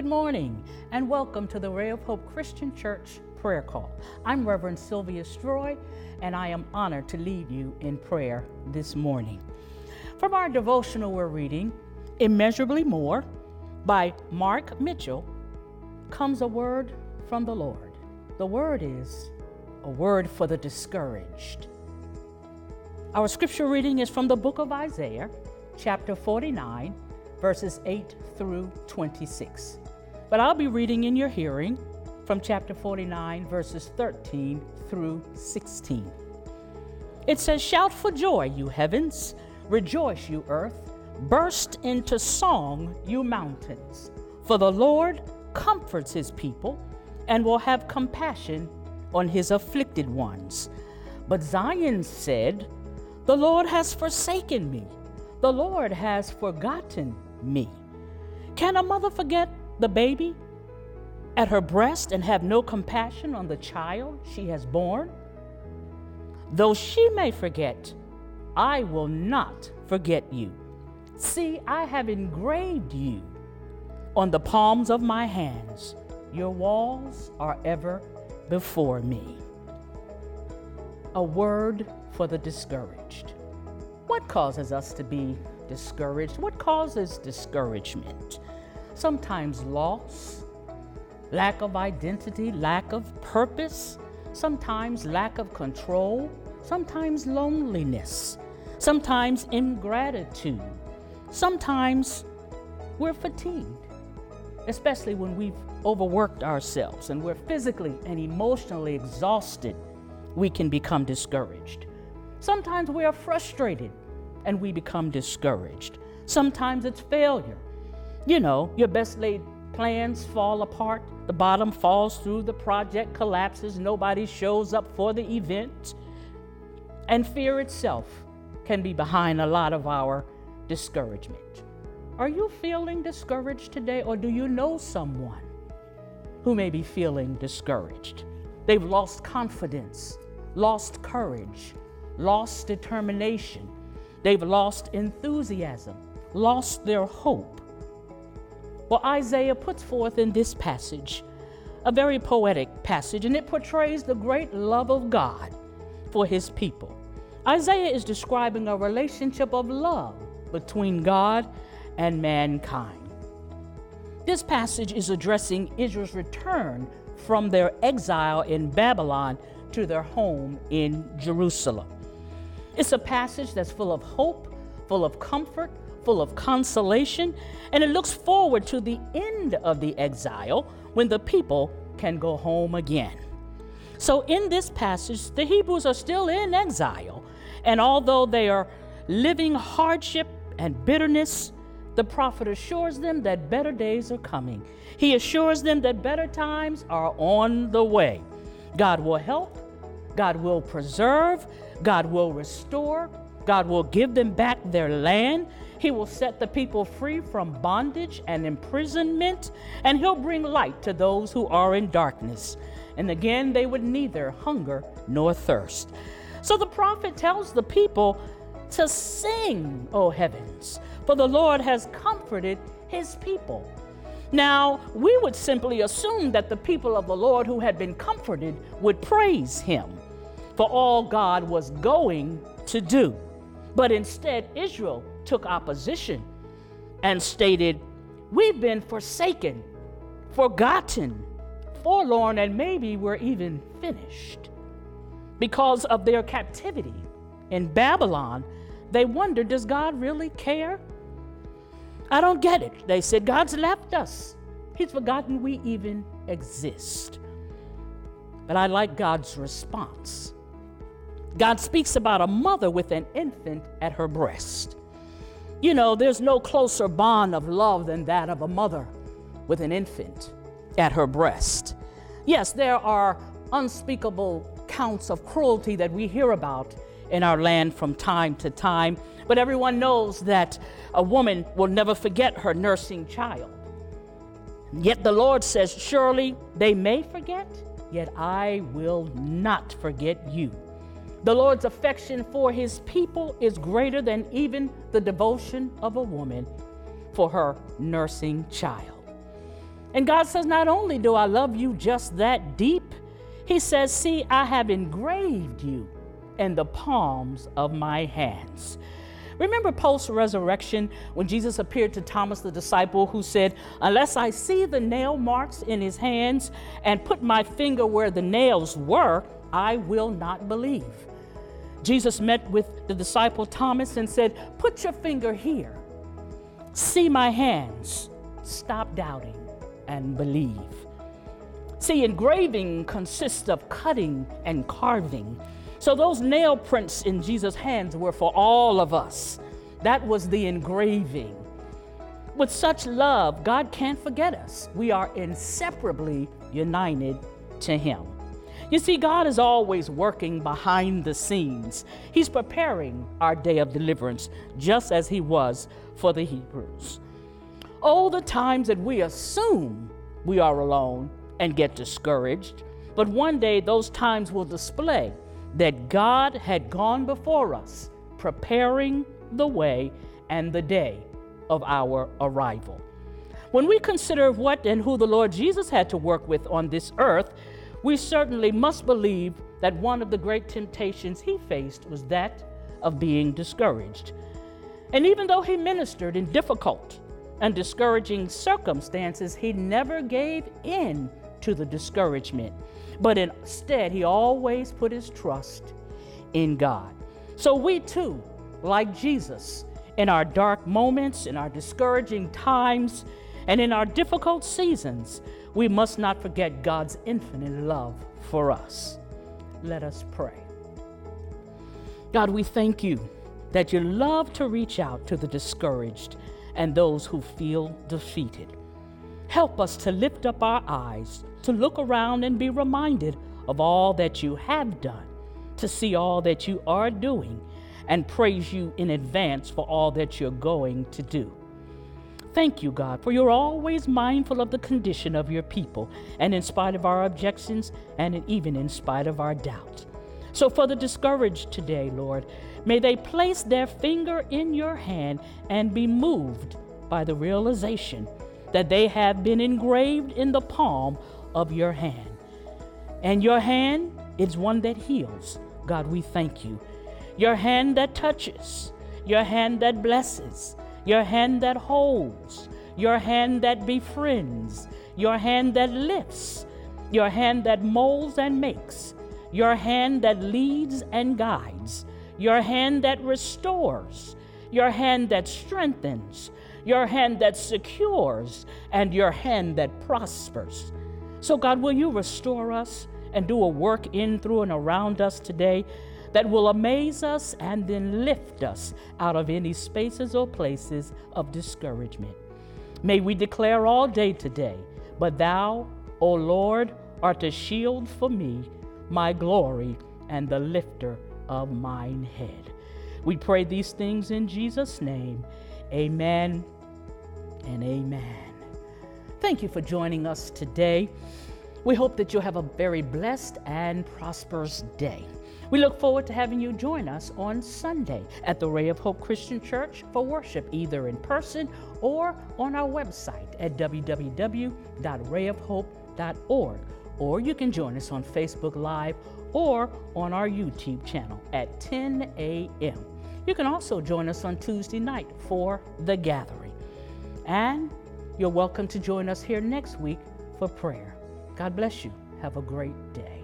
Good morning, and welcome to the Ray of Hope Christian Church prayer call. I'm Reverend Sylvia Stroy, and I am honored to lead you in prayer this morning. From our devotional, we're reading Immeasurably More by Mark Mitchell, comes a word from the Lord. The word is a word for the discouraged. Our scripture reading is from the book of Isaiah, chapter 49, verses 8 through 26. But I'll be reading in your hearing from chapter 49, verses 13 through 16. It says, "Shout for joy, you heavens. Rejoice, you earth. Burst into song, you mountains. For the Lord comforts his people and will have compassion on his afflicted ones. But Zion said, the Lord has forsaken me. The Lord has forgotten me. Can a mother forget the baby at her breast and have no compassion on the child she has borne? Though she may forget, I will not forget you. See, I have engraved you on the palms of my hands. Your walls are ever before me." A word for the discouraged. What causes us to be discouraged? What causes discouragement? Sometimes loss, lack of identity, lack of purpose, sometimes lack of control, sometimes loneliness, sometimes ingratitude, sometimes we're fatigued, especially when we've overworked ourselves and we're physically and emotionally exhausted. We can become discouraged. Sometimes we are frustrated and we become discouraged. Sometimes it's failure. You know, your best laid plans fall apart. The bottom falls through, the project collapses, nobody shows up for the event. And fear itself can be behind a lot of our discouragement. Are you feeling discouraged today, or do you know someone who may be feeling discouraged? They've lost confidence, lost courage, lost determination. They've lost enthusiasm, lost their hope. Well, Isaiah puts forth in this passage a very poetic passage, and it portrays the great love of God for his people. Isaiah is describing a relationship of love between God and mankind. This passage is addressing Israel's return from their exile in Babylon to their home in Jerusalem. It's a passage that's full of hope, full of comfort, full of consolation, and it looks forward to the end of the exile when the people can go home again. So in this passage, the Hebrews are still in exile, and although they are living hardship and bitterness, the prophet assures them that better days are coming. He assures them that better times are on the way. God will help, God will preserve, God will restore, God will give them back their land. He will set the people free from bondage and imprisonment, and he'll bring light to those who are in darkness. And again, they would neither hunger nor thirst. So the prophet tells the people to sing, O heavens, for the Lord has comforted his people. Now, we would simply assume that the people of the Lord who had been comforted would praise him for all God was going to do. But instead, Israel took opposition and stated, we've been forsaken, forgotten, forlorn, and maybe we're even finished. Because of their captivity in Babylon, they wondered, does God really care? I don't get it. They said, God's left us. He's forgotten we even exist. But I like God's response. God speaks about a mother with an infant at her breast. You know, there's no closer bond of love than that of a mother with an infant at her breast. Yes, there are unspeakable counts of cruelty that we hear about in our land from time to time, but everyone knows that a woman will never forget her nursing child. Yet the Lord says, surely they may forget, yet I will not forget you. The Lord's affection for his people is greater than even the devotion of a woman for her nursing child. And God says, not only do I love you just that deep, he says, see, I have engraved you in the palms of my hands. Remember post-resurrection when Jesus appeared to Thomas the disciple who said, unless I see the nail marks in his hands and put my finger where the nails were, I will not believe. Jesus met with the disciple Thomas and said, put your finger here. See my hands. Stop doubting and believe. See, engraving consists of cutting and carving. So those nail prints in Jesus' hands were for all of us. That was the engraving. With such love, God can't forget us. We are inseparably united to him. You see, God is always working behind the scenes. He's preparing our day of deliverance, just as he was for the Hebrews. Oh, the times that we assume we are alone and get discouraged. But one day those times will display that God had gone before us, preparing the way and the day of our arrival. When we consider what and who the Lord Jesus had to work with on this earth, we certainly must believe that one of the great temptations he faced was that of being discouraged. And even though he ministered in difficult and discouraging circumstances, he never gave in to the discouragement, but instead he always put his trust in God. So we too, like Jesus, in our dark moments, in our discouraging times, and in our difficult seasons, we must not forget God's infinite love for us. Let us pray. God, we thank you that you love to reach out to the discouraged and those who feel defeated. Help us to lift up our eyes, to look around and be reminded of all that you have done, to see all that you are doing, and praise you in advance for all that you're going to do. Thank you, God, for you're always mindful of the condition of your people, and in spite of our objections, and even in spite of our doubt. So for the discouraged today, Lord, may they place their finger in your hand and be moved by the realization that they have been engraved in the palm of your hand. And your hand is one that heals. God, we thank you. Your hand that touches, your hand that blesses, your hand that holds, your hand that befriends, your hand that lifts, your hand that molds and makes, your hand that leads and guides, your hand that restores, your hand that strengthens, your hand that secures, and your hand that prospers. So God, will you restore us and do a work in, through, and around us today that will amaze us and then lift us out of any spaces or places of discouragement. May we declare all day today, but thou, O Lord, art a shield for me, my glory, and the lifter of mine head. We pray these things in Jesus' name. Amen and amen. Thank you for joining us today. We hope that you'll have a very blessed and prosperous day. We look forward to having you join us on Sunday at the Ray of Hope Christian Church for worship, either in person or on our website at www.rayofhope.org. Or you can join us on Facebook Live or on our YouTube channel at 10 a.m. You can also join us on Tuesday night for The Gathering. And you're welcome to join us here next week for prayer. God bless you. Have a great day.